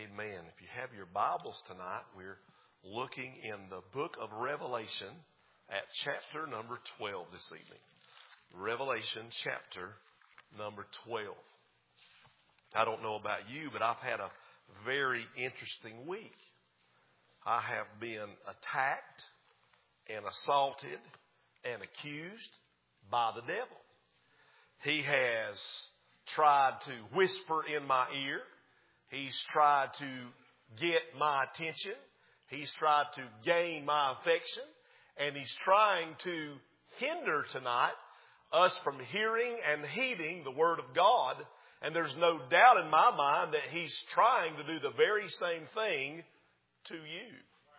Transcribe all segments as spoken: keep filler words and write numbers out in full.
Amen. If you have your Bibles tonight, we're looking in the book of Revelation at chapter number twelve this evening. Revelation chapter number twelve. I don't know about you, but I've had a very interesting week. I have been attacked and assaulted and accused by the devil. He has tried to whisper in my ear. He's tried to get my attention. He's tried to gain my affection. And he's trying to hinder tonight us from hearing and heeding the Word of God. And there's no doubt in my mind that he's trying to do the very same thing to you.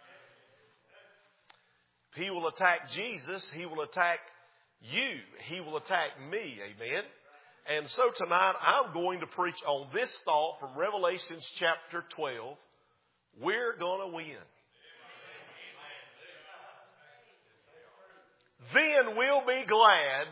He will attack Jesus. He will attack you. He will attack me. Amen. And so tonight I'm going to preach on this thought from Revelation chapter twelve. We're going to win. Then we'll be glad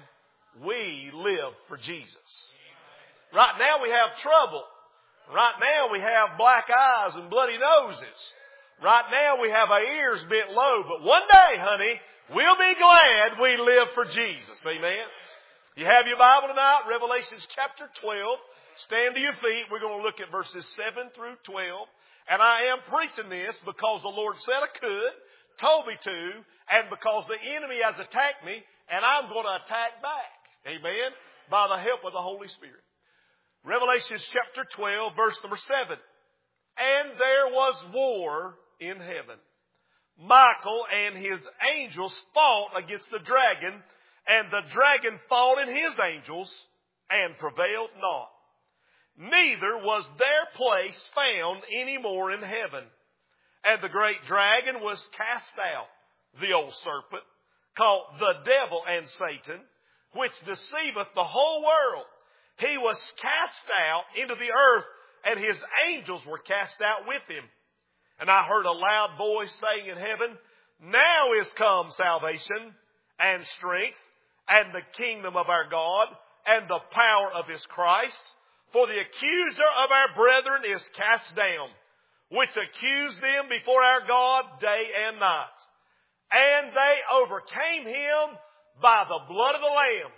we live for Jesus. Right now we have trouble. Right now we have black eyes and bloody noses. Right now we have our ears bent low. But one day, honey, we'll be glad we live for Jesus. Amen. You have your Bible tonight, Revelation chapter twelve. Stand to your feet. We're going to look at verses seven through twelve. And I am preaching this because the Lord said I could, told me to, and because the enemy has attacked me, and I'm going to attack back. Amen. By the help of the Holy Spirit. Revelation chapter twelve, verse number seven. And there was war in heaven. Michael and his angels fought against the dragon, and the dragon fought in his angels and prevailed not. Neither was their place found any more in heaven. And the great dragon was cast out, the old serpent, called the devil and Satan, which deceiveth the whole world. He was cast out into the earth, and his angels were cast out with him. And I heard a loud voice saying in heaven, Now is come salvation and strength and the kingdom of our God and the power of his Christ. For the accuser of our brethren is cast down, which accused them before our God day and night. And they overcame him by the blood of the Lamb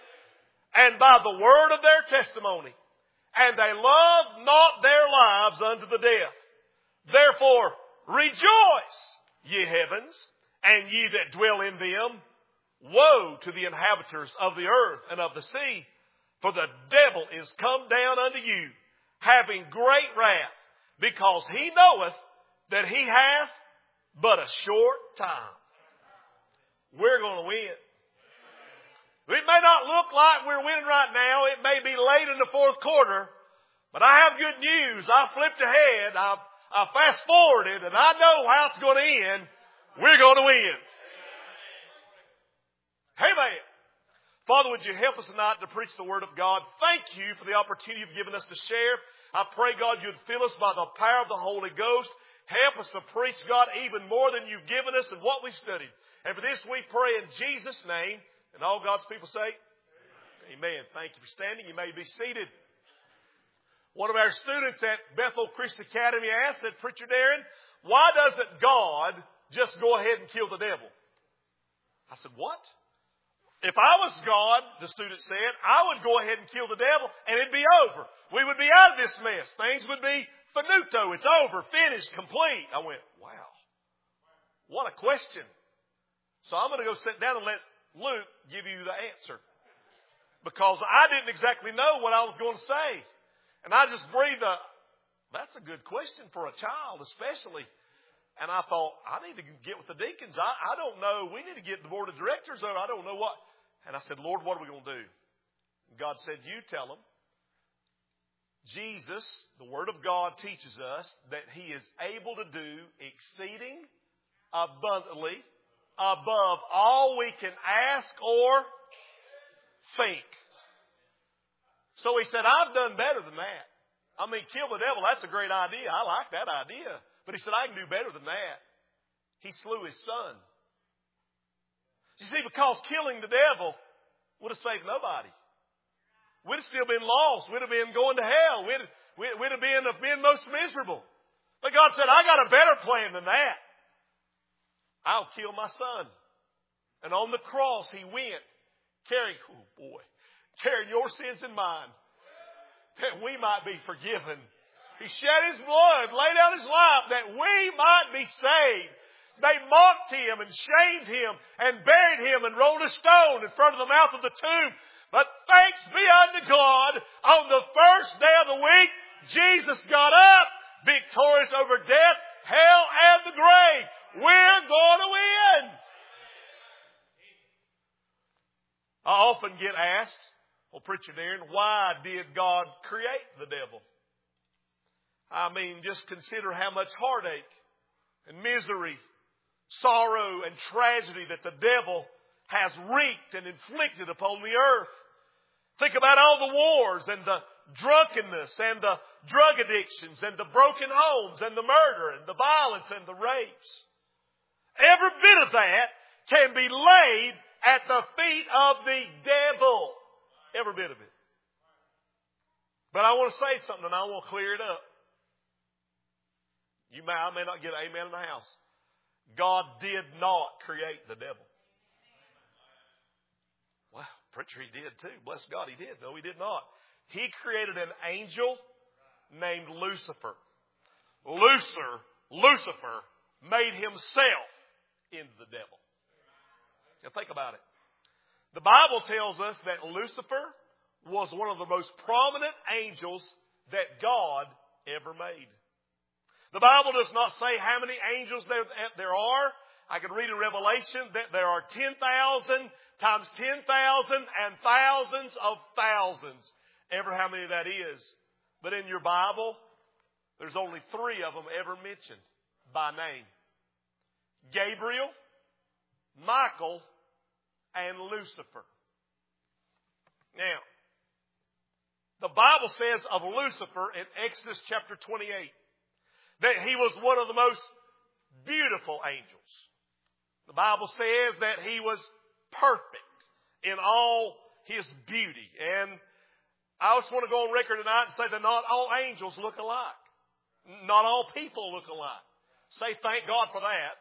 and by the word of their testimony. And they loved not their lives unto the death. Therefore rejoice, ye heavens, and ye that dwell in them. Woe to the inhabitants of the earth and of the sea, for the devil is come down unto you, having great wrath, because he knoweth that he hath but a short time. We're going to win. It may not look like we're winning right now. It may be late in the fourth quarter, but I have good news. I flipped ahead. I, I fast forwarded, and I know how it's going to end. We're going to win. Amen. Father, would you help us tonight to preach the Word of God? Thank you for the opportunity you've given us to share. I pray, God, you'd fill us by the power of the Holy Ghost. Help us to preach, God, even more than you've given us and what we studied. And for this we pray in Jesus' name. And all God's people say, Amen. Amen. Thank you for standing. You may be seated. One of our students at Bethel Christian Academy asked, said, Preacher Darren, why doesn't God just go ahead and kill the devil? I said, what? If I was God, the student said, I would go ahead and kill the devil and it'd be over. We would be out of this mess. Things would be finito. It's over, finished, complete. I went, wow. What a question. So I'm going to go sit down and let Luke give you the answer. Because I didn't exactly know what I was going to say. And I just breathed a, that's a good question for a child especially. And I thought, I need to get with the deacons. I, I don't know. We need to get the board of directors over. I don't know what. And I said, Lord, what are we going to do? And God said, you tell them. Jesus, the Word of God, teaches us that He is able to do exceeding abundantly above all we can ask or think. So He said, I've done better than that. I mean, kill the devil, that's a great idea. I like that idea. But He said, I can do better than that. He slew His Son. You see, because killing the devil would have saved nobody. We'd have still been lost. We'd have been going to hell. We'd, we'd have been, been most miserable. But God said, I got a better plan than that. I'll kill my son. And on the cross he went, carrying, oh boy, carrying your sins and mine, that we might be forgiven. He shed His blood, laid down His life, that we might be saved. They mocked Him and shamed Him and buried Him and rolled a stone in front of the mouth of the tomb. But thanks be unto God, on the first day of the week, Jesus got up, victorious over death, hell, and the grave. We're going to win. I often get asked, well, Preacher Darren, why did God create the devil? I mean, just consider how much heartache and misery, sorrow and tragedy that the devil has wreaked and inflicted upon the earth. Think about all the wars and the drunkenness and the drug addictions and the broken homes and the murder and the violence and the rapes. Every bit of that can be laid at the feet of the devil. Every bit of it. But I want to say something and I want to clear it up. You may, I may not get an amen in the house. God did not create the devil. Well, preacher, He did too. Bless God, He did. No, He did not. He created an angel named Lucifer. Lucifer, Lucifer made himself into the devil. Now think about it. The Bible tells us that Lucifer was one of the most prominent angels that God ever made. The Bible does not say how many angels there, there are. I can read in Revelation that there are ten thousand times ten thousand and thousands of thousands. Ever how many that is. But in your Bible, there's only three of them ever mentioned by name. Gabriel, Michael, and Lucifer. Now, the Bible says of Lucifer in Exodus chapter twenty-eight that he was one of the most beautiful angels. The Bible says that he was perfect in all his beauty. And I just want to go on record tonight and say that not all angels look alike. Not all people look alike. Say thank God for that.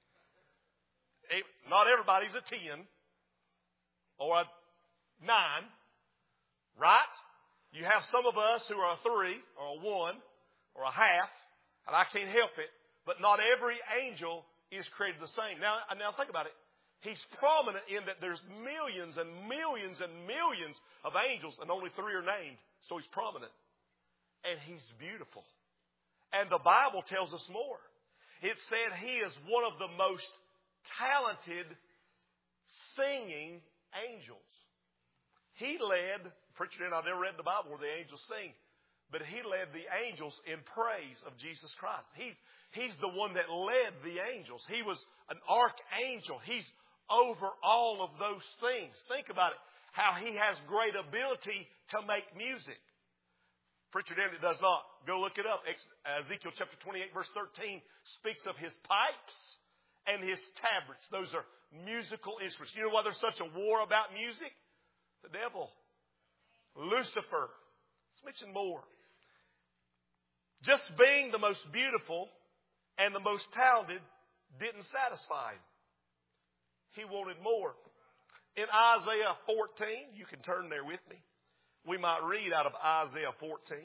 Not everybody's a ten or a nine, right? You have some of us who are a three or a one or a half, and I can't help it. But not every angel is created the same. Now, now think about it. He's prominent in that there's millions and millions and millions of angels, and only three are named. So He's prominent. And He's beautiful. And the Bible tells us more. It said He is one of the most talented singing angels. He led, preacher, and I've never read the Bible where the angels sing, but He led the angels in praise of Jesus Christ. He's, he's the one that led the angels. He was an archangel. He's over all of those things. Think about it, how He has great ability to make music. Preacher Dan, it does not. Go look it up. Ezekiel chapter twenty-eight verse thirteen speaks of His pipes and His tabrets. Those are musical instruments. You know why there's such a war about music? The devil. Lucifer. Let's mention more. Just being the most beautiful and the most talented didn't satisfy Him. He wanted more. In Isaiah fourteen, you can turn there with me. We might read out of Isaiah fourteen.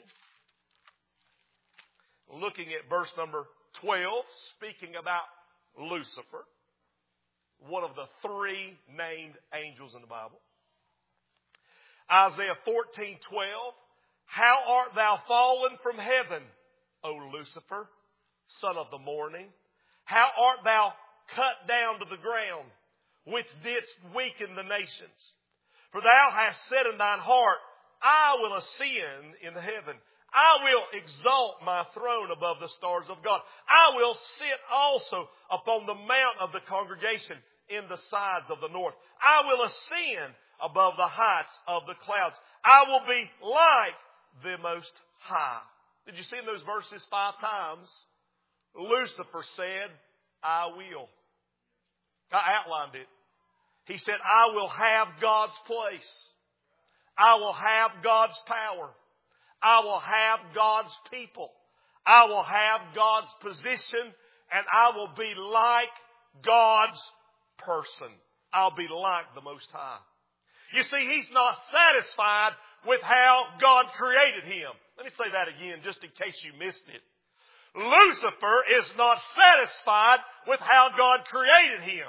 Looking at verse number twelve, speaking about Lucifer, one of the three named angels in the Bible. Isaiah fourteen twelve. How art thou fallen from heaven, O Lucifer, son of the morning? How art thou cut down to the ground, which didst weaken the nations? For thou hast said in thine heart, I will ascend into heaven. I will exalt my throne above the stars of God. I will sit also upon the mount of the congregation in the sides of the north. I will ascend above the heights of the clouds. I will be like the Most High. Did you see in those verses five times? Lucifer said, I will. I outlined it. He said, I will have God's place. I will have God's power. I will have God's people. I will have God's position, and I will be like God's person. I'll be like the Most High. You see, He's not satisfied with how God created Him. Let me say that again just in case you missed it. Lucifer is not satisfied with how God created him.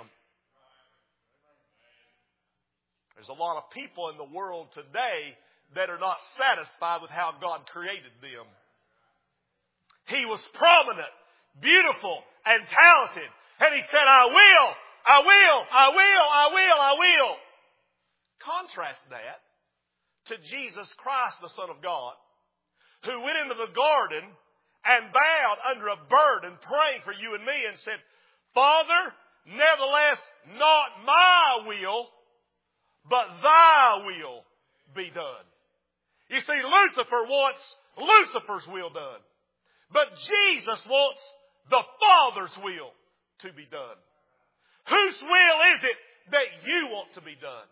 There's a lot of people in the world today that are not satisfied with how God created them. He was prominent, beautiful, and talented. And He said, I will, I will, I will, I will, I will. Contrast that to Jesus Christ, the Son of God, who went into the garden and bowed under a burden, praying for you and me, and said, Father, nevertheless, not my will, but Thy will be done. You see, Lucifer wants Lucifer's will done. But Jesus wants the Father's will to be done. Whose will is it that you want to be done?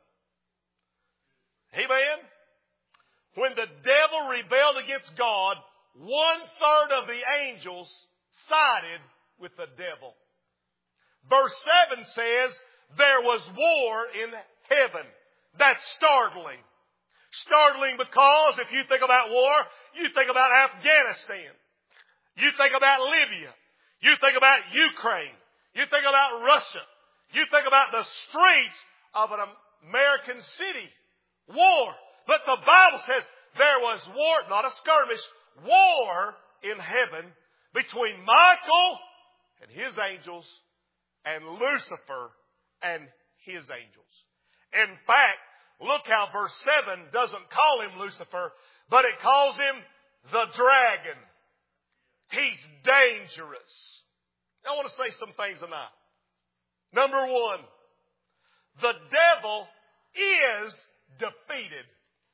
Amen? When the devil rebelled against God, one third of the angels sided with the devil. Verse seven says, there was war in heaven. That's startling. Startling because if you think about war, you think about Afghanistan. You think about Libya. You think about Ukraine. You think about Russia. You think about the streets of an American city. War. But the Bible says there was war, not a skirmish, war in heaven between Michael and his angels and Lucifer and his angels. In fact, look how verse seven doesn't call him Lucifer, but it calls him the dragon. He's dangerous. I want to say some things tonight. Number one, the devil is defeated.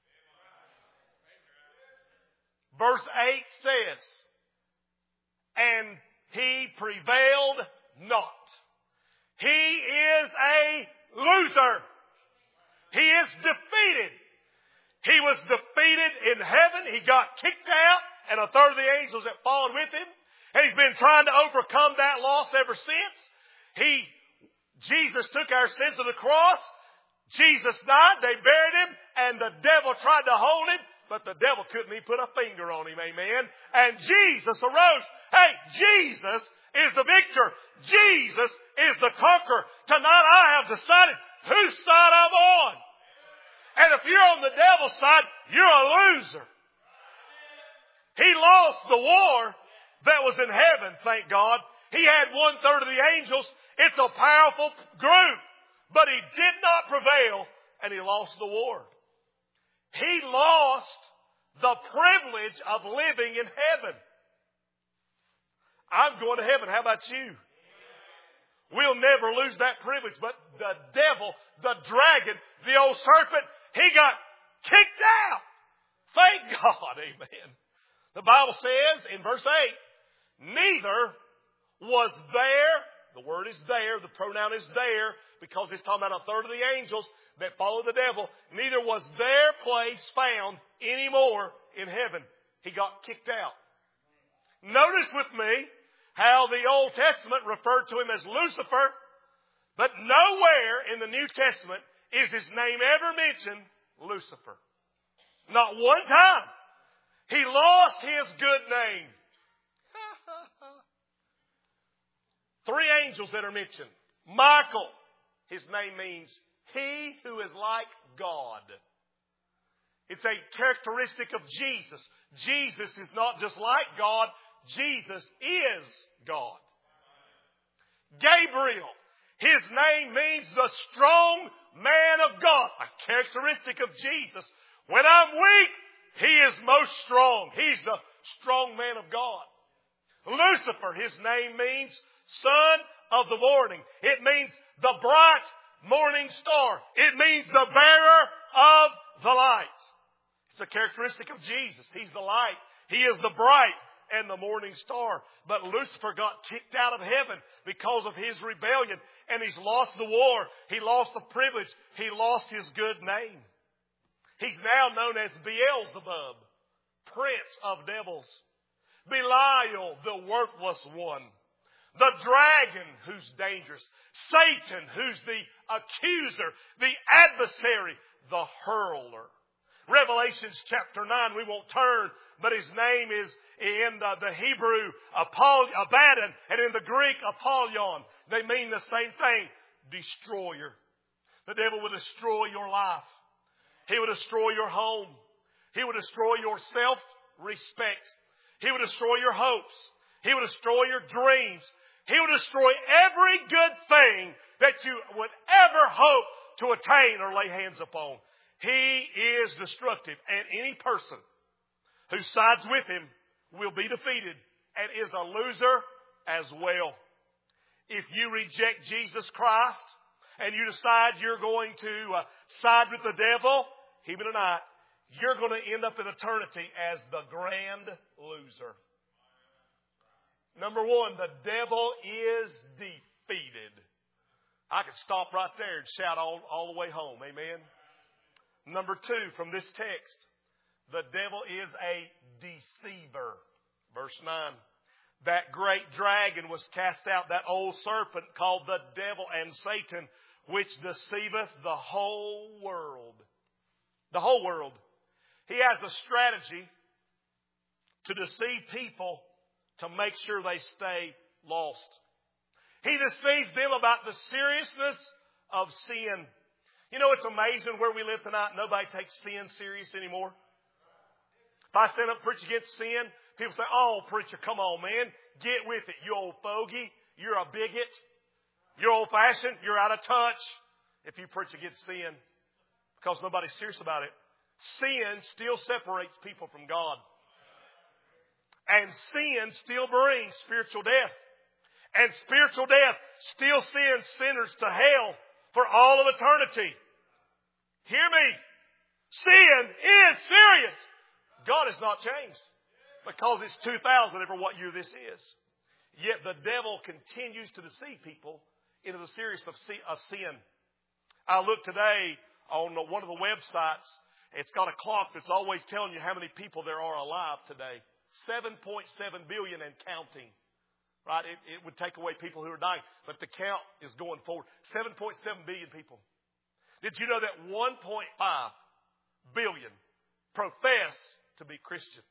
Verse eight says, and he prevailed not. He is a loser. He is defeated. He was defeated in heaven. He got kicked out, and a third of the angels that followed with him. And he's been trying to overcome that loss ever since. He, Jesus took our sins to the cross. Jesus died. They buried him, and the devil tried to hold him. But the devil couldn't even put a finger on him, amen. And Jesus arose. Hey, Jesus is the victor. Jesus is the conqueror. Tonight I have decided whose side I'm on. And if you're on the devil's side, you're a loser. He lost the war that was in heaven, thank God. He had one third of the angels. It's a powerful group. But he did not prevail, and he lost the war. He lost the privilege of living in heaven. I'm going to heaven. How about you? We'll never lose that privilege. But the devil, the dragon, the old serpent, he got kicked out. Thank God. Amen. The Bible says in verse eight, neither was there, the word is there, the pronoun is there, because it's talking about a third of the angels that followed the devil, neither was their place found anymore in heaven. He got kicked out. Notice with me how the Old Testament referred to him as Lucifer, but nowhere in the New Testament is his name ever mentioned, Lucifer. Not one time. He lost his good name. Three angels that are mentioned. Michael, his name means he who is like God. It's a characteristic of Jesus. Jesus is not just like God. Jesus is God. Gabriel, his name means the strong man of God. A characteristic of Jesus. When I'm weak, he is most strong. He's the strong man of God. Lucifer, his name means son of the morning. It means the bright morning star. It means the bearer of the light. It's a characteristic of Jesus. He's the light. He is the bright and the morning star. But Lucifer got kicked out of heaven because of his rebellion. And he's lost the war. He lost the privilege. He lost his good name. He's now known as Beelzebub, prince of devils. Belial, the worthless one. The dragon, who's dangerous. Satan, who's the accuser, the adversary, the hurler. Revelations chapter nine, we won't turn, but his name is in the, the Hebrew Apoll- Abaddon, and in the Greek Apollyon. They mean the same thing, destroyer. The devil will destroy your life. He will destroy your home. He will destroy your self-respect. He will destroy your hopes. He will destroy your dreams. He will destroy every good thing that you would ever hope to attain or lay hands upon. He is destructive. And any person who sides with him will be defeated and is a loser as well. If you reject Jesus Christ and you decide you're going to uh, side with the devil, heaven and I, you're going to end up in eternity as the grand loser. Number one, the devil is defeated. I could stop right there and shout all, all the way home. Amen. Number two, from this text, the devil is a deceiver. Verse nine. That great dragon was cast out, that old serpent called the devil and Satan, which deceiveth the whole world. The whole world. He has a strategy to deceive people to make sure they stay lost. He deceives them about the seriousness of sin. You know, it's amazing where we live tonight. Nobody takes sin serious anymore. If I stand up and preach against sin, people say, oh, preacher, come on, man. Get with it, you old fogey. You're a bigot. You're old-fashioned. You're out of touch if you preach against sin. Because nobody's serious about it. Sin still separates people from God. And sin still brings spiritual death. And spiritual death still sends sinners to hell for all of eternity. Hear me. Sin is serious. God has not changed. Because it's two thousand over what year this is. Yet the devil continues to deceive people into the seriousness of sin. I looked today on one of the websites. It's got a clock that's always telling you how many people there are alive today. seven point seven billion and counting. Right? It, it would take away people who are dying. But the count is going forward. seven point seven billion people. Did you know that one point five billion profess to be Christian?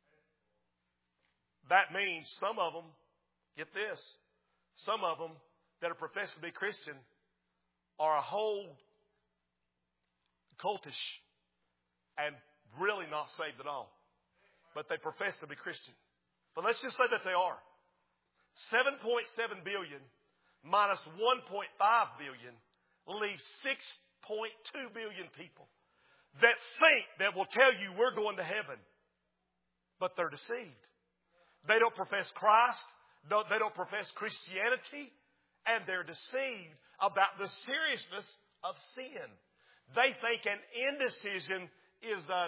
That means some of them, get this, some of them that are professed to be Christian are a whole cultish and really not saved at all. But they profess to be Christian. But let's just say that they are. seven point seven billion minus one point five billion leaves six point two billion people that think that will tell you we're going to heaven. But they're deceived. They don't profess Christ. They don't profess Christianity. And they're deceived about the seriousness of sin. They think an indecision is a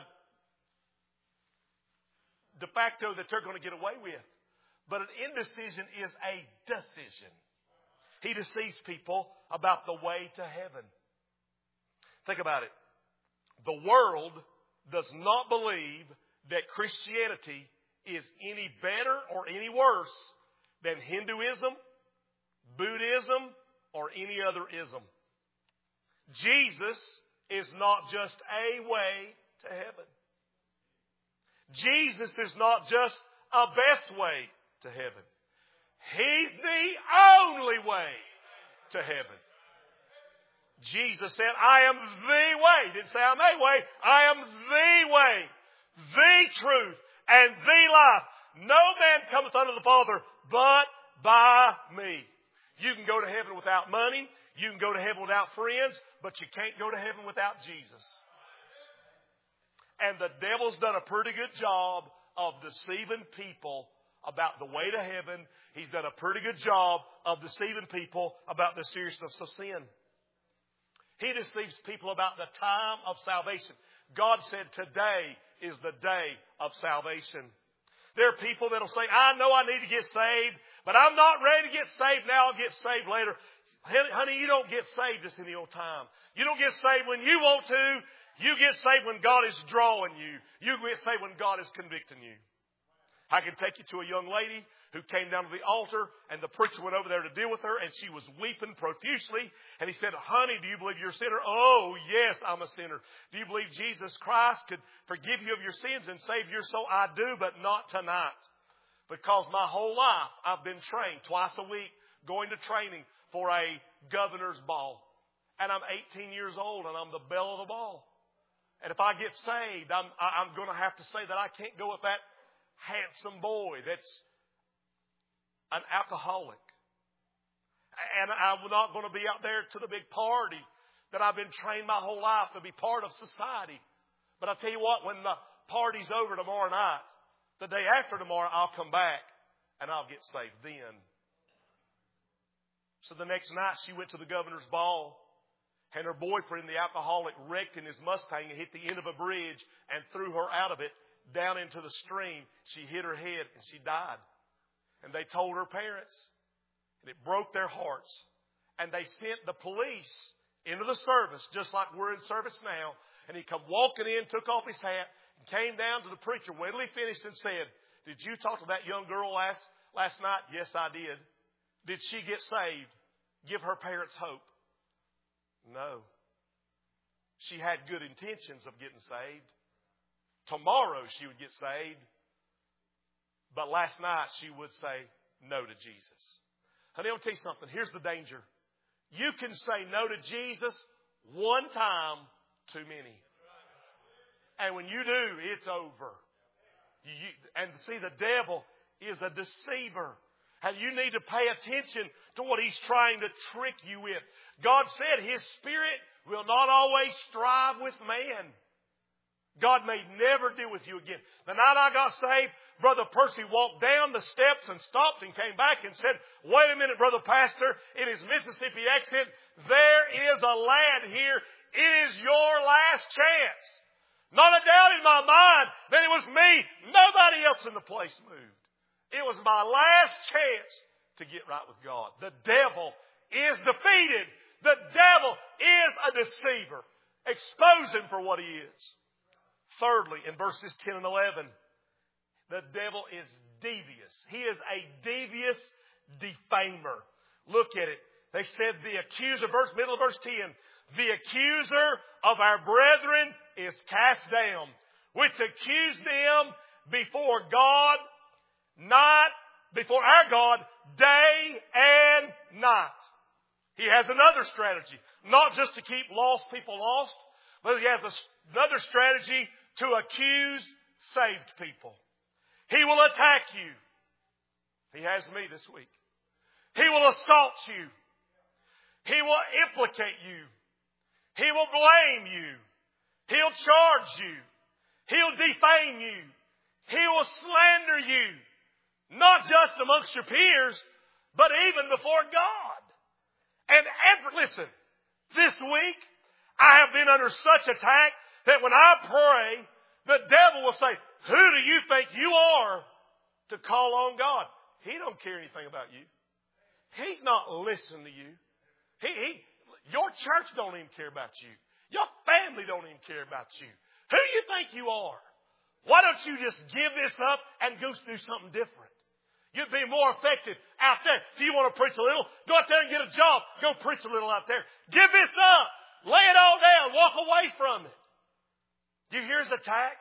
de facto that they're going to get away with. But an indecision is a decision. He deceives people about the way to heaven. Think about it. The world does not believe that Christianity is any better or any worse than Hinduism, Buddhism, or any other ism. Jesus is not just a way to heaven. Jesus is not just a best way to heaven. He's the only way to heaven. Jesus said, I am the way. He didn't say I'm a way. I am the way, the truth, and the life. No man cometh unto the Father but by me. You can go to heaven without money. You can go to heaven without friends. But you can't go to heaven without Jesus. And the devil's done a pretty good job of deceiving people about the way to heaven. He's done a pretty good job of deceiving people about the seriousness of sin. He deceives people about the time of salvation. God said today is the day of salvation. There are people that will say, I know I need to get saved, but I'm not ready to get saved now. I'll get saved later. Honey, you don't get saved just any old time. You don't get saved when you want to. You get saved when God is drawing you. You get saved when God is convicting you. I can take you to a young lady who came down to the altar, and the preacher went over there to deal with her, and she was weeping profusely. And he said, honey, do you believe you're a sinner? Oh, yes, I'm a sinner. Do you believe Jesus Christ could forgive you of your sins and save your soul? I do, but not tonight. Because my whole life I've been trained twice a week, going to training for a governor's ball. And I'm eighteen years old, and I'm the belle of the ball. And if I get saved, I'm, I'm going to have to say that I can't go with that handsome boy that's an alcoholic. And I'm not going to be out there to the big party that I've been trained my whole life to be part of society. But I'll tell you what, when the party's over tomorrow night, the day after tomorrow, I'll come back and I'll get saved then. So the next night she went to the governor's ball, and her boyfriend, the alcoholic, wrecked in his Mustang and hit the end of a bridge and threw her out of it down into the stream. She hit her head and she died. And they told her parents, and it broke their hearts. And they sent the police into the service, just like we're in service now. And he come walking in, took off his hat, and came down to the preacher when he finished and said, did you talk to that young girl last, last night? Yes, I did. Did she get saved? Give her parents hope. No. She had good intentions of getting saved. Tomorrow she would get saved. But last night she would say no to Jesus. Honey, I'll tell you something. Here's the danger. You can say no to Jesus one time too many. And when you do, it's over. You, and see, the devil is a deceiver. And you need to pay attention to what he's trying to trick you with. God said His Spirit will not always strive with man. God may never deal with you again. The night I got saved, Brother Percy walked down the steps and stopped and came back and said, wait a minute, Brother Pastor, in his Mississippi accent, there is a lad here. It is your last chance. Not a doubt in my mind that it was me. Nobody else in the place moved. It was my last chance to get right with God. The devil is defeated. The devil is a deceiver. Expose him for what he is. Thirdly, in verses ten and eleven, the devil is devious. He is a devious defamer. Look at it. They said the accuser, verse, middle of verse ten, the accuser of our brethren is cast down, which accused them before God, not before our God, day and night. He has another strategy, not just to keep lost people lost, but he has a, another strategy to accuse saved people. He will attack you. He has me this week. He will assault you. He will implicate you. He will blame you. He'll charge you. He'll defame you. He will slander you. Not just amongst your peers, but even before God. And every, listen, this week I have been under such attack that when I pray, the devil will say, who do you think you are to call on God? He don't care anything about you. He's not listening to you. He, he, your church don't even care about you. Your family don't even care about you. Who do you think you are? Why don't you just give this up and go do something different? You'd be more effective out there. If you want to preach a little, go out there and get a job. Go preach a little out there. Give this up. Lay it all down. Walk away from it. Do you hear his attack?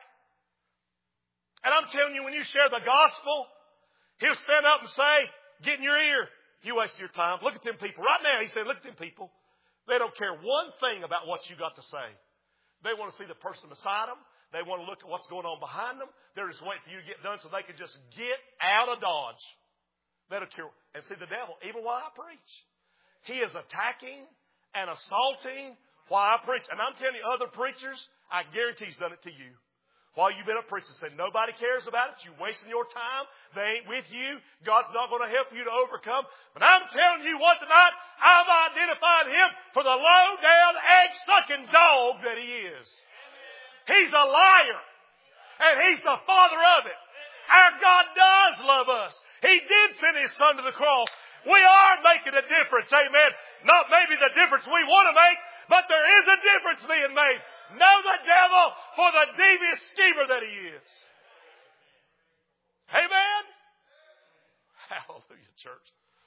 And I'm telling you, when you share the gospel, he'll stand up and say, get in your ear. You waste your time. Look at them people. Right now, he said, look at them people. They don't care one thing about what you got to say. They want to see the person beside them. They want to look at what's going on behind them. They're just waiting for you to get done so they can just get out of Dodge. They don't care. And see, the devil, even while I preach, he is attacking and assaulting while I preach. And I'm telling you, other preachers, I guarantee he's done it to you. While you've been up preaching, said nobody cares about it. You're wasting your time. They ain't with you. God's not going to help you to overcome. But I'm telling you what tonight, I've identified him for the low-down, egg-sucking dog that he is. He's a liar. And he's the father of it. Our God does love us. He did send his son to the cross. We are making a difference. Amen. Not maybe the difference we want to make, but there is a difference being made. Know the devil for the devious schemer that he is. Amen. Hallelujah, church.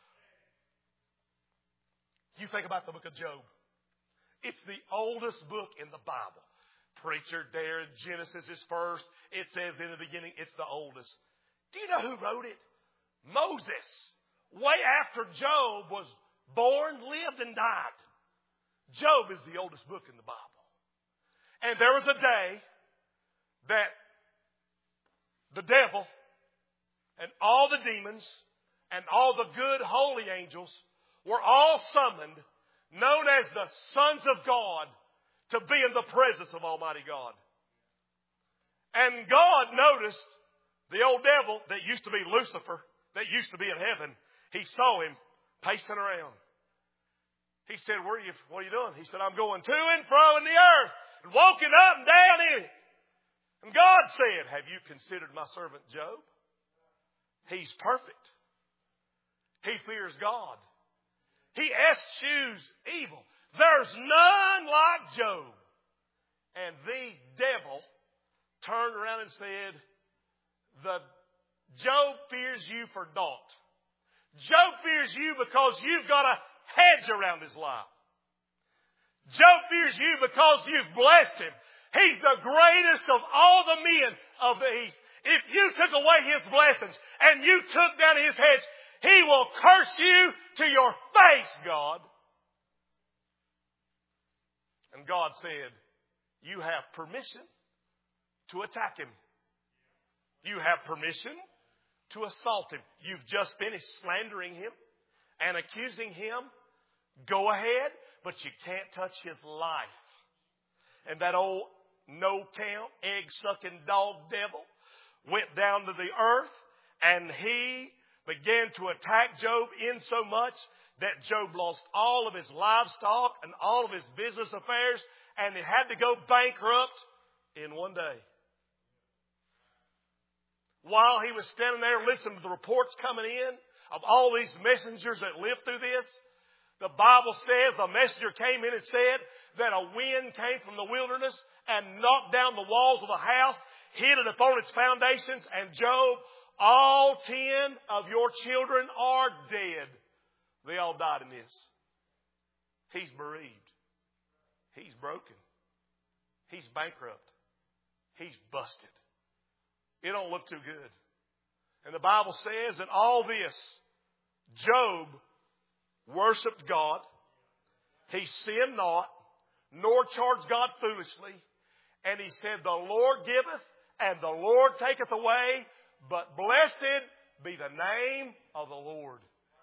You think about the book of Job. It's the oldest book in the Bible. Preacher there, Genesis is first. It says in the beginning, it's the oldest. Do you know who wrote it? Moses. Way after Job was born, lived, and died. Job is the oldest book in the Bible. And there was a day that the devil and all the demons and all the good holy angels were all summoned, known as the sons of God, to be in the presence of Almighty God. And God noticed the old devil that used to be Lucifer, that used to be in heaven. He saw him pacing around. He said, Where are you, what are you doing? He said, I'm going to and fro in the earth and walking up and down in it. And God said, have you considered my servant Job? He's perfect. He fears God. He eschews evil. There's none like Job. And the devil turned around and said, the Job fears you for naught. Job fears you because you've got a hedge around his life. Job fears you because you've blessed him. He's the greatest of all the men of the East. If you took away his blessings and you took down his hedge, he will curse you to your face, God. And God said, you have permission to attack him. You have permission to assault him. You've just finished slandering him and accusing him. Go ahead, but you can't touch his life. And that old no-count, egg-sucking dog devil went down to the earth, and he began to attack Job in so much that Job lost all of his livestock and all of his business affairs, and he had to go bankrupt in one day. While he was standing there listening to the reports coming in of all these messengers that lived through this, the Bible says a messenger came in and said that a wind came from the wilderness and knocked down the walls of the house, hit it upon its foundations, and Job, all ten of your children are dead. They all died in this. He's bereaved. He's broken. He's bankrupt. He's busted. It don't look too good. And the Bible says that all this, Job worshiped God. He sinned not, nor charged God foolishly. And he said, the Lord giveth and the Lord taketh away, but blessed be the name of the Lord.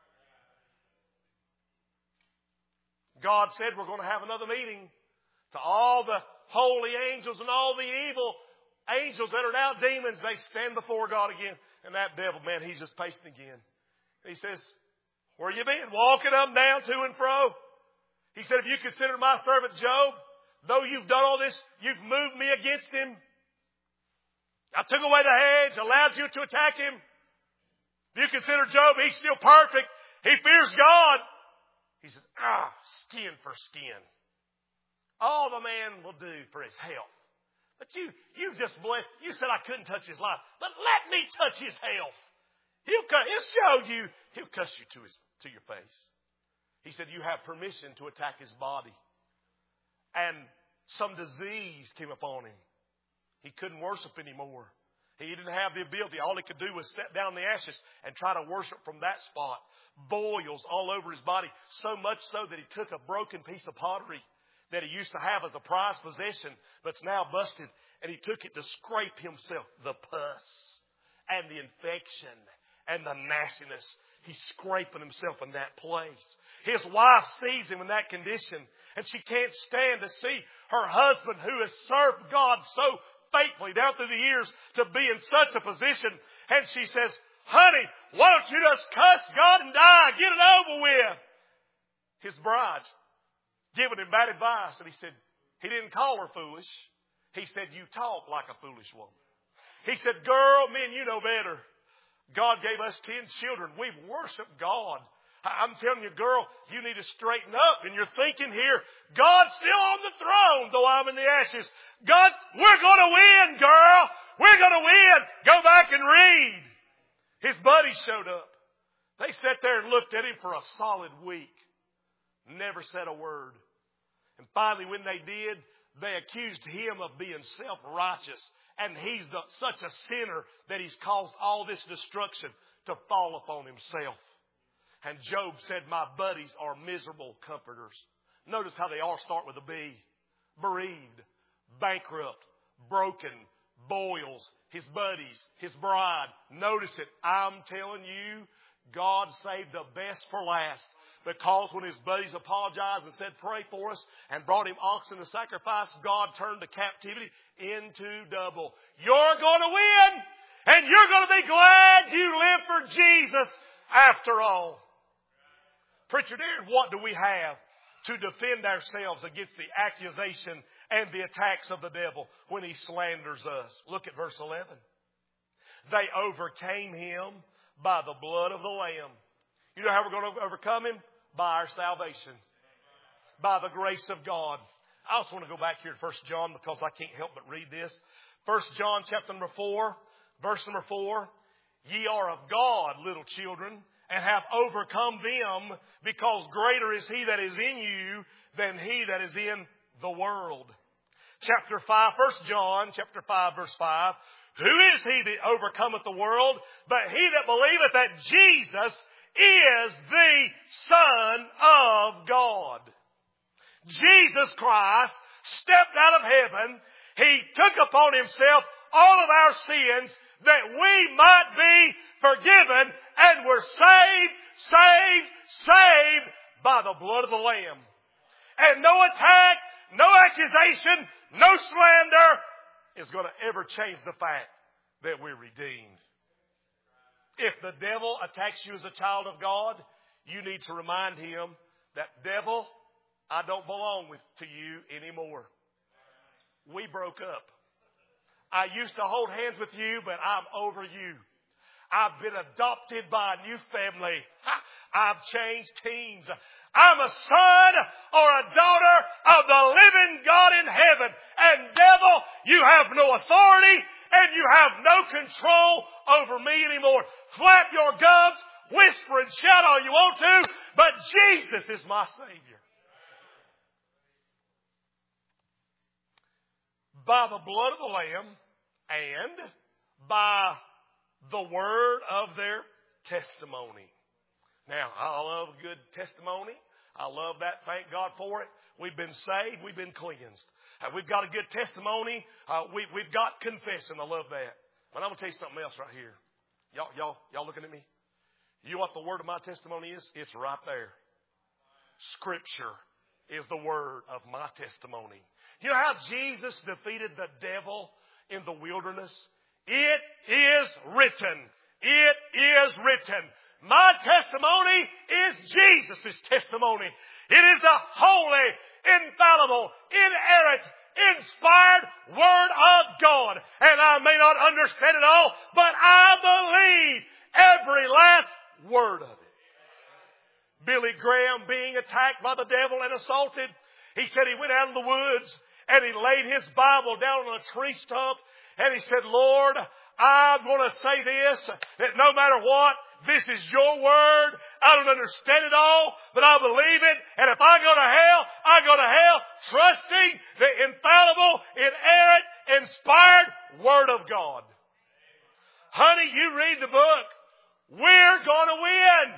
God said we're going to have another meeting to all the holy angels and all the evil angels that are now demons. They stand before God again. And that devil, man, he's just pacing again. He says, where you been? Walking up and down, to and fro. He said, if you consider my servant Job, though you've done all this, you've moved me against him. I took away the hedge, allowed you to attack him. You consider Job, he's still perfect. He fears God. He says, ah, skin for skin. All the man will do for his health. But you, you just blessed. You said I couldn't touch his life. But let me touch his health. He'll, he'll show you. He'll cuss you to his, to your face. He said, you have permission to attack his body. And some disease came upon him. He couldn't worship anymore. He didn't have the ability. All he could do was set down the ashes and try to worship from that spot. Boils all over his body. So much so that he took a broken piece of pottery that he used to have as a prized possession, but it's now busted, and he took it to scrape himself. The pus and the infection and the nastiness. He's scraping himself in that place. His wife sees him in that condition, and she can't stand to see her husband, who has served God so faithfully down through the years, to be in such a position. And she says, honey, why don't you just cuss God and die? Get it over with. His bride's giving him bad advice. And he said, he didn't call her foolish. He said, you talk like a foolish woman. He said, girl, men, you know better. God gave us ten children. We've worshiped God. I'm telling you, girl, you need to straighten up. And you're thinking here, God's still on the throne, though I'm in the ashes. God, we're going to win, girl. We're going to win. Go back and read. His buddies showed up. They sat there and looked at him for a solid week. Never said a word. And finally, when they did, they accused him of being self-righteous. And he's the, such a sinner that he's caused all this destruction to fall upon himself. And Job said, my buddies are miserable comforters. Notice how they all start with a B. Bereaved, bankrupt, broken, boils, his buddies, his bride. Notice it. I'm telling you, God saved the best for last. Because when his buddies apologized and said, pray for us, and brought him oxen to sacrifice, God turned the captivity into double. You're going to win, and you're going to be glad you live for Jesus after all. Preacher Darren, what do we have to defend ourselves against the accusation and the attacks of the devil when he slanders us? Look at verse eleven. They overcame him by the blood of the Lamb. You know how we're going to overcome him? By our salvation. By the grace of God. I also want to go back here to First John because I can't help but read this. First John chapter number four, verse number four. Ye are of God, little children, and have overcome them, because greater is he that is in you than he that is in the world. Chapter five, First John chapter five, verse five. Who is he that overcometh the world, but he that believeth that Jesus is the Son of God. Jesus Christ stepped out of heaven. He took upon himself all of our sins that we might be forgiven, and were saved, saved, saved by the blood of the Lamb. And no attack, no accusation, no slander is going to ever change the fact that we're redeemed. If the devil attacks you as a child of God, you need to remind him that, devil, I don't belong with, to you anymore. We broke up. I used to hold hands with you, but I'm over you. I've been adopted by a new family. I've changed teams. I'm a son or a daughter of the living God in heaven. And devil, you have no authority and you have no control over me anymore. Flap your gums, whisper and shout all you want to, but Jesus is my Savior. By the blood of the Lamb and by the word of their testimony. Now, I love a good testimony. I love that. Thank God for it. We've been saved. We've been cleansed. Uh, we've got a good testimony. Uh, we, we've got confession. I love that. But I'm going to tell you something else right here. Y'all, y'all, y'all looking at me? You know what the word of my testimony is? It's right there. Scripture is the word of my testimony. You know how Jesus defeated the devil in the wilderness? It is written. It is written. My testimony is Jesus' testimony. It is the holy, infallible, inerrant, inspired Word of God. And I may not understand it all, but I believe every last word of it. Billy Graham, being attacked by the devil and assaulted, he said he went out in the woods and he laid his Bible down on a tree stump and he said, Lord, I'm going to say this, that no matter what, this is your word. I don't understand it all, but I believe it. And if I go to hell, I go to hell trusting the infallible, inerrant, inspired Word of God. Honey, you read the book. We're going to win.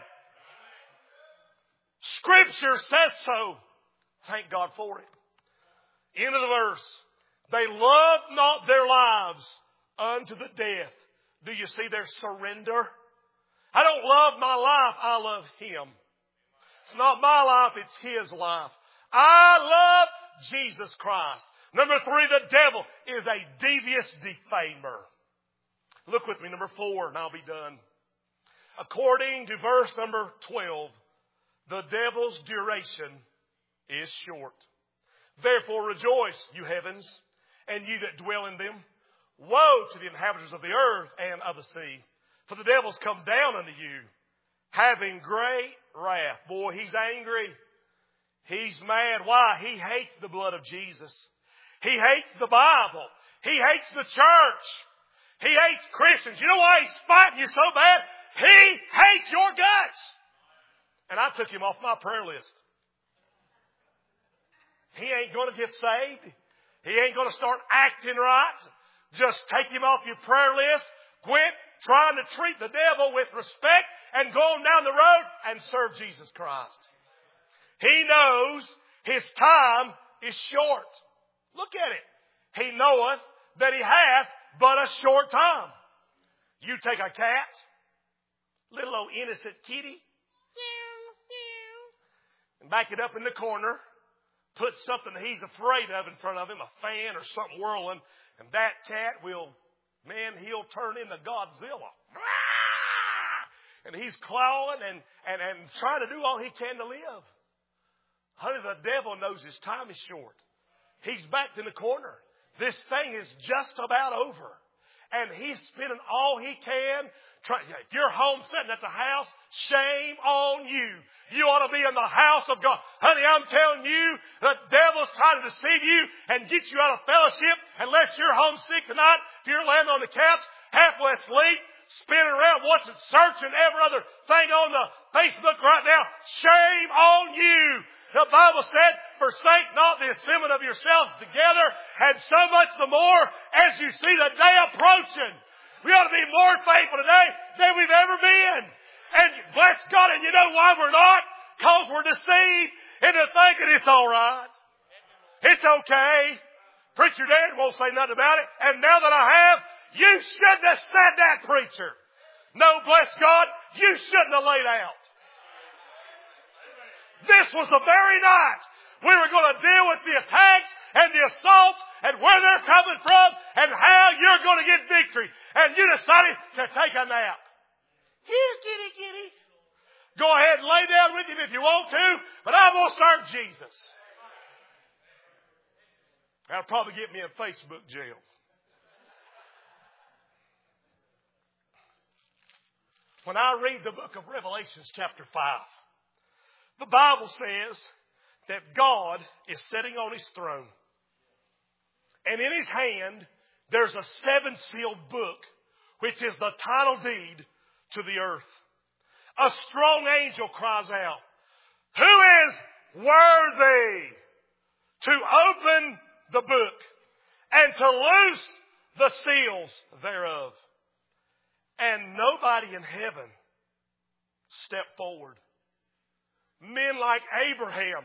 Scripture says so. Thank God for it. End of the verse. They loved not their lives unto the death. Do you see their surrender? I don't love my life. I love Him. It's not my life. It's His life. I love Jesus Christ. Number three, the devil is a devious defamer. Look with me, number four, and I'll be done. According to verse number twelve, the devil's duration is short. Therefore rejoice, you heavens, and you that dwell in them. Woe to the inhabitants of the earth and of the sea. For the devil's come down unto you, having great wrath. Boy, he's angry. He's mad. Why? He hates the blood of Jesus. He hates the Bible. He hates the church. He hates Christians. You know why he's fighting you so bad? He hates your guts. And I took him off my prayer list. He ain't going to get saved. He ain't going to start acting right. Just take him off your prayer list. Quit trying to treat the devil with respect and go on down the road and serve Jesus Christ. He knows his time is short. Look at it. He knoweth that he hath but a short time. You take a cat, little old innocent kitty, and back it up in the corner, put something that he's afraid of in front of him, a fan or something whirling, and that cat will, man, he'll turn into Godzilla. And he's clawing and, and, and trying to do all he can to live. Honey, the devil knows his time is short. He's backed in the corner. This thing is just about over. And he's spending all he can. Try, if you're home sitting at the house, shame on you. You ought to be in the house of God. Honey, I'm telling you, the devil's trying to deceive you and get you out of fellowship unless you're homesick tonight. If you're laying on the couch, halfway asleep, spinning around, watching, searching every other thing on the Facebook right now, shame on you. The Bible said, forsake not the assembling of yourselves together, and so much the more as you see the day approaching. We ought to be more faithful today than we've ever been. And bless God, and you know why we're not? Because we're deceived into thinking it's all right. It's okay. Preacher Dad won't say nothing about it. And now that I have, you shouldn't have said that, preacher. No, bless God, you shouldn't have laid out. This was the very night we were going to deal with the attacks and the assaults and where they're coming from and how you're going to get victory. And you decided to take a nap. Here, kitty, kitty. Go ahead and lay down with him if you want to, but I'm going to serve Jesus. That'll probably get me in Facebook jail. When I read the book of Revelations chapter five, the Bible says that God is sitting on his throne. And in his hand, there's a seven-sealed book, which is the title deed to the earth. A strong angel cries out, who is worthy to open the book and to loose the seals thereof? And nobody in heaven stepped forward. Men like Abraham,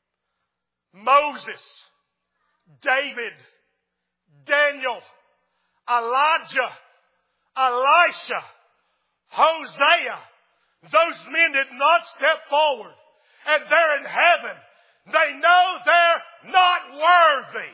Moses, David, Daniel, Elijah, Elisha, Hosea, those men did not step forward. And they're in heaven. They know they're not worthy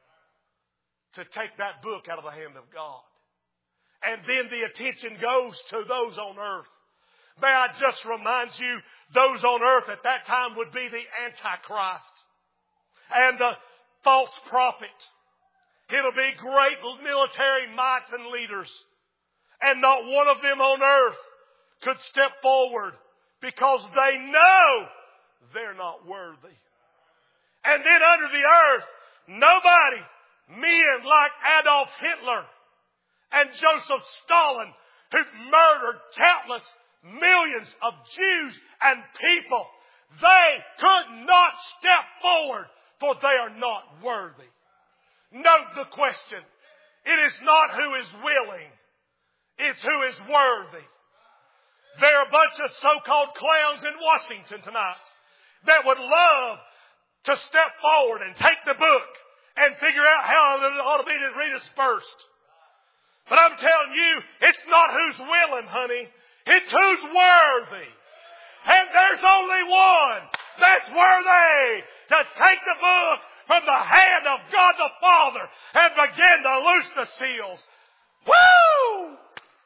to take that book out of the hand of God. And then the attention goes to those on earth. May I just remind you, those on earth at that time would be the Antichrist and the false prophet. It'll be great military mights and leaders. And not one of them on earth could step forward because they know they're not worthy. And then under the earth, nobody, men like Adolf Hitler and Joseph Stalin, who murdered countless millions of Jews and people, they could not step forward, for they are not worthy. Note the question. It is not who is willing. It's who is worthy. There are a bunch of so-called clowns in Washington tonight that would love to step forward and take the book and figure out how it ought to be redispersed. But I'm telling you, it's not who's willing, honey. It's who's worthy. And there's only one that's worthy to take the book from the hand of God the Father and begin to loose the seals. Woo!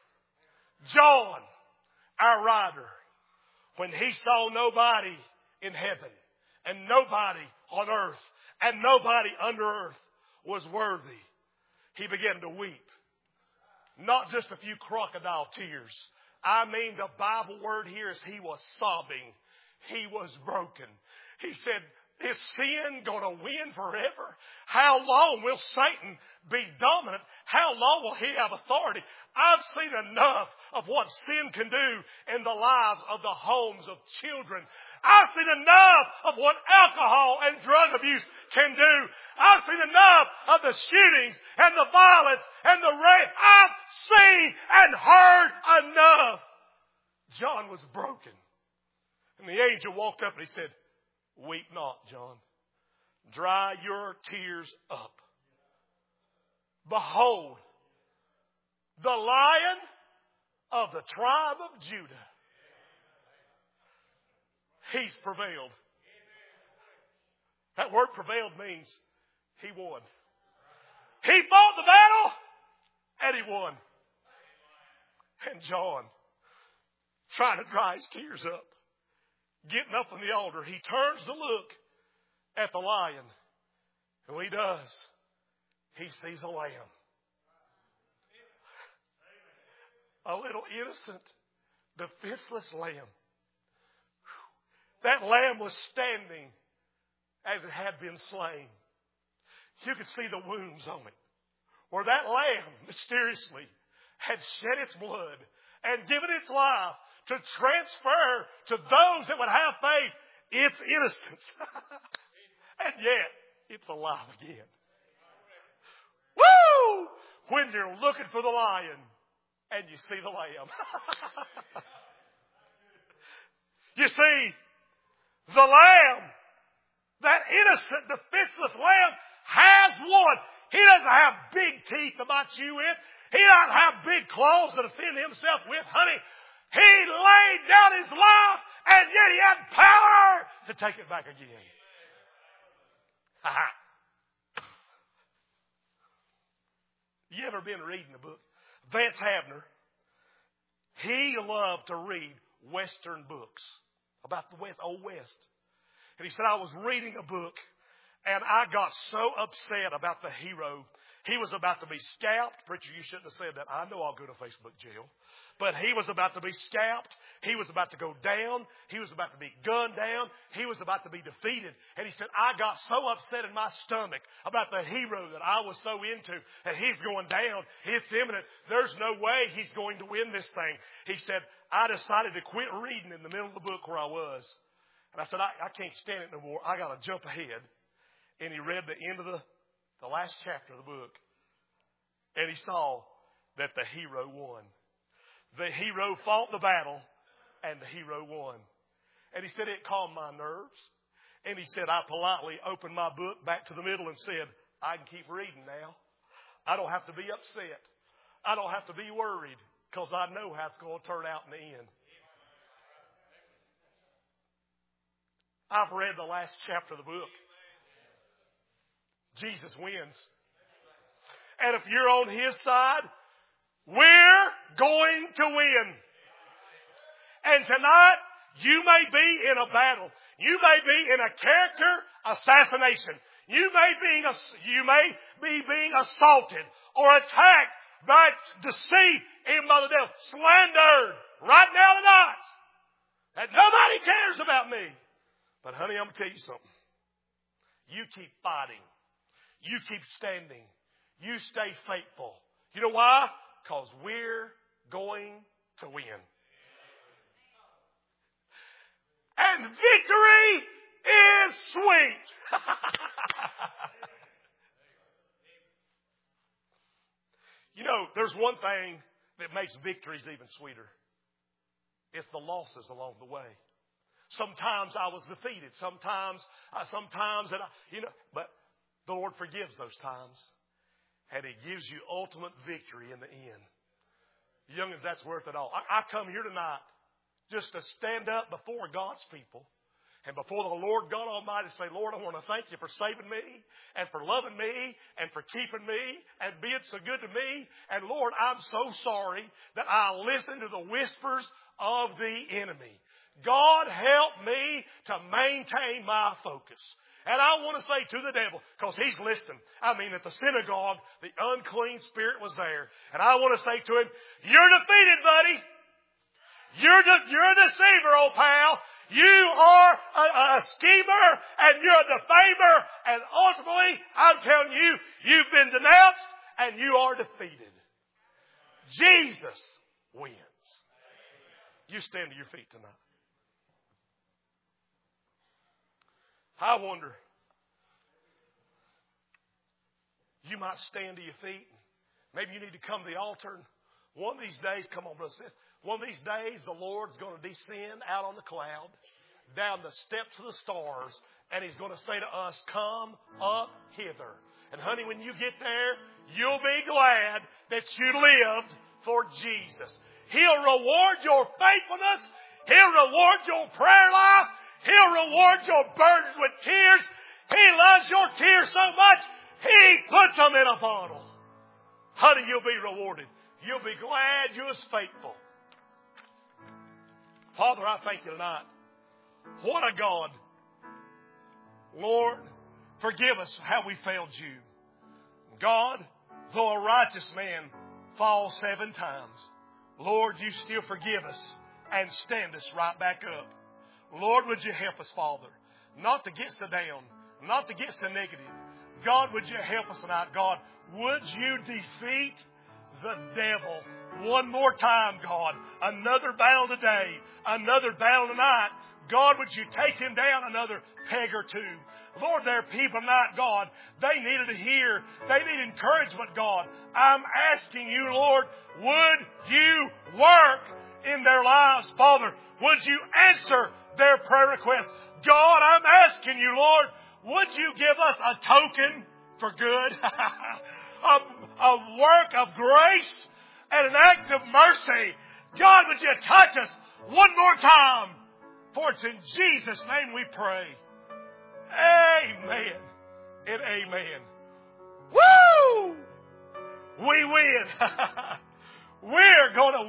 John, our writer, when he saw nobody in heaven and nobody on earth and nobody under earth was worthy, he began to weep. Not just a few crocodile tears. I mean, the Bible word here is he was sobbing. He was broken. He said, is sin going to win forever? How long will Satan be dominant? How long will he have authority? I've seen enough of what sin can do in the lives of the homes of children. I've seen enough of what alcohol and drug abuse can do. I've seen enough of the shootings and the violence and the rape. I've seen and heard enough. John was broken. And the angel walked up and he said, weep not, John. Dry your tears up. Behold, the Lion of the tribe of Judah. He's prevailed. That word prevailed means he won. He fought the battle and he won. And John, trying to dry his tears up, getting up from the altar, he turns to look at the lion. And when he does, he sees a lamb. A little innocent, defenseless lamb. That lamb was standing as it had been slain. You could see the wounds on it. Where that lamb mysteriously had shed its blood and given its life to transfer to those that would have faith its innocence. And yet, it's alive again. Woo! When you're looking for the lion and you see the lamb. You see, the lamb, that innocent, defenseless lamb, has won. He doesn't have big teeth to bite you with. He doesn't have big claws to defend himself with, honey. He laid down his life, and yet he had power to take it back again. You ever been reading a book? Vance Havner, he loved to read Western books about the West, Old West. And he said, I was reading a book and I got so upset about the hero. He was about to be scalped. Preacher, you shouldn't have said that. I know I'll go to Facebook jail. But he was about to be scalped. He was about to go down. He was about to be gunned down. He was about to be defeated. And he said, I got so upset in my stomach about the hero that I was so into, and he's going down. It's imminent. There's no way he's going to win this thing. He said, I decided to quit reading in the middle of the book where I was. And I said, I, I can't stand it no more. I got to jump ahead. And he read the end of the, the last chapter of the book. And he saw that the hero won. The hero fought the battle, and the hero won. And he said it calmed my nerves. And he said I politely opened my book back to the middle and said, I can keep reading now. I don't have to be upset. I don't have to be worried because I know how it's going to turn out in the end. I've read the last chapter of the book. Jesus wins. And if you're on his side, we're going to win. And tonight, you may be in a battle. You may be in a character assassination. You may be, you may be being assaulted or attacked by deceit, even by the devil, slandered right now tonight. That nobody cares about me. But honey, I'm going to tell you something. You keep fighting. You keep standing. You stay faithful. You know why? Because we're going to win. And victory is sweet. You know, there's one thing that makes victories even sweeter. It's the losses along the way. Sometimes I was defeated. Sometimes, uh, sometimes, that I, you know, but the Lord forgives those times. And He gives you ultimate victory in the end. Youngins, that's worth it all. I, I come here tonight just to stand up before God's people and before the Lord God Almighty and say, Lord, I want to thank you for saving me and for loving me and for keeping me and being so good to me. And Lord, I'm so sorry that I listened to the whispers of the enemy. God help me to maintain my focus. And I want to say to the devil, because he's listening. I mean, at the synagogue, the unclean spirit was there. And I want to say to him, you're defeated, buddy. You're, de- you're a deceiver, old pal. You are a, a schemer and you're a defamer. And ultimately, I'm telling you, you've been denounced and you are defeated. Jesus wins. You stand to your feet tonight. I wonder, you might stand to your feet. Maybe you need to come to the altar. And one of these days, come on, brother Seth. One of these days, the Lord's going to descend out on the cloud, down the steps of the stars, and He's going to say to us, come up hither. And honey, when you get there, you'll be glad that you lived for Jesus. He'll reward your faithfulness. He'll reward your prayer life. He'll reward your burdens with tears. He loves your tears so much, He puts them in a bottle. Honey, you'll be rewarded. You'll be glad you was faithful. Father, I thank you tonight. What a God. Lord, forgive us how we failed you. God, though a righteous man falls seven times, Lord, you still forgive us and stand us right back up. Lord, would you help us, Father, not to get so down, not to get so negative. God, would you help us tonight? God, would you defeat the devil one more time, God? Another battle today, another battle tonight. God, would you take him down another peg or two? Lord, there are people tonight, God, they needed to hear. They need encouragement, God. I'm asking you, Lord, would you work in their lives, Father? Would you answer their prayer requests? God, I'm asking you, Lord, would you give us a token for good? a, a work of grace and an act of mercy. God, would you touch us one more time? For it's in Jesus' name we pray. Amen and amen. Woo! We win. We're going to